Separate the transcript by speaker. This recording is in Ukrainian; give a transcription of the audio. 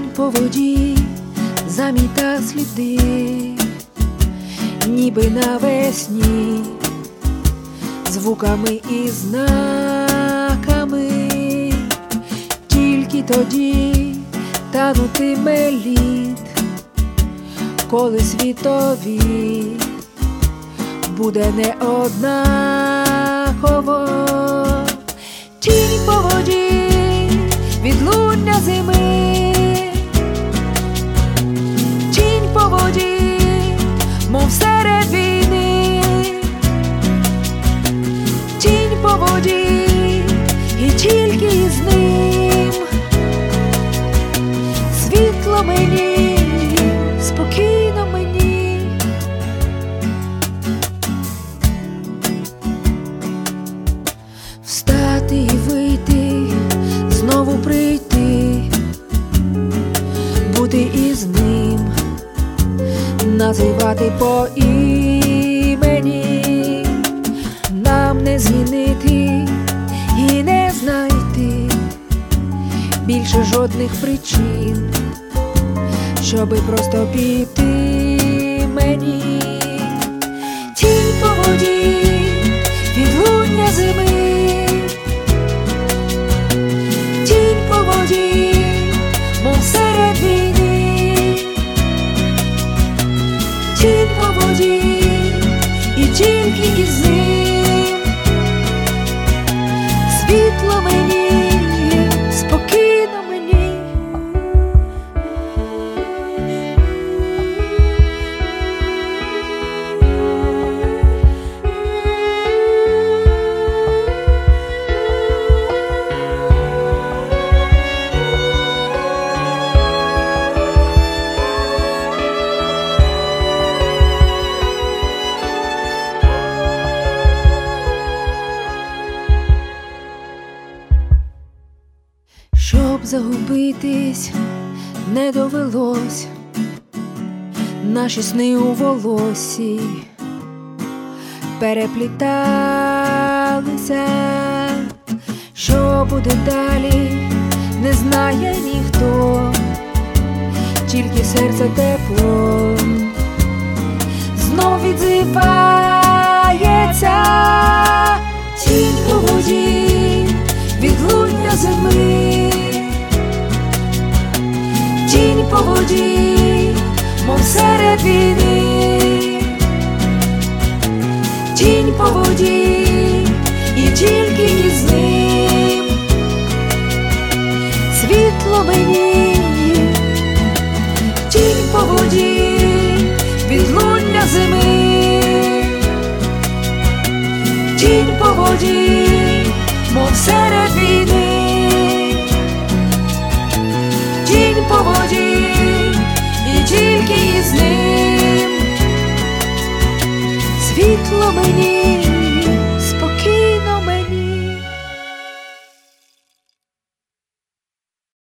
Speaker 1: по воді заміта сліди, ніби навесні, звуками і знаками. Тільки тоді танутиме лід, коли світові буде неоднаково. Тінь по воді, відлуння зими, тінь по воді, мов серед війни, тінь по воді, і тільки з ним світло мені, спокійно мені. Встати і вийти, знову прийти, бути із ним, називати по імені. Нам не змінити і не знайти більше жодних причин, щоби просто піти мені. Тінь по воді, відлуння зими, тінь по воді, мов серед війни, тінь по воді, і тільки із ним світло мені, спокійно мені. Щоб загубитись не довелось, наші сни у волосі перепліталися. Що буде далі, не знає ніхто, тільки серце тепло знов відзивається. Тінь по воді, відлуння зими, тінь по воді, мов серед війни, тінь по воді, і тільки із ним світло мені. Тінь по воді, відлуння зими, тінь по воді, мов серед війни, тінь по воді, і тільки із ним світло мені.